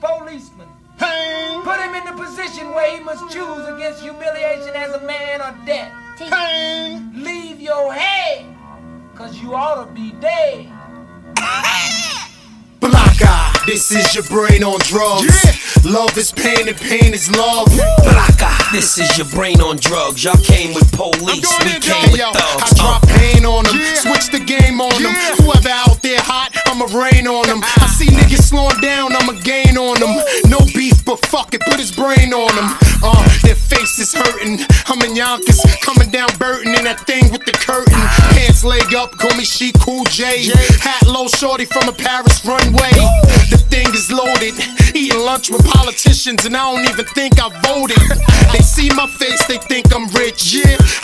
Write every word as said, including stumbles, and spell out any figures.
policeman. Pain. Put him in the position where he must choose against humiliation as a man or death. Pain. Leave your head, cause you ought to be dead. Blaka, this is your brain on drugs. Yeah. Love is pain and pain is love. Blaka, this is your brain on drugs. Y'all came with police, we in, came with Yo, thugs. I drop pain on them, Yeah. switch the game on them. Yeah. Whoever out there hot, I'ma rain on them. I see niggas slowing down, I'ma gain on them. No beef, but fuck it, put his brain on them. Uh, their face is hurting. I'm in Yonkers, coming down Burton in that thing with the curtain. Pants leg up, call me She Cool J. Hat low, shorty from a Paris runway. The thing is loaded, eating lunch with politicians, and I don't even think I voted. They see my face, they think I'm rich. Yeah.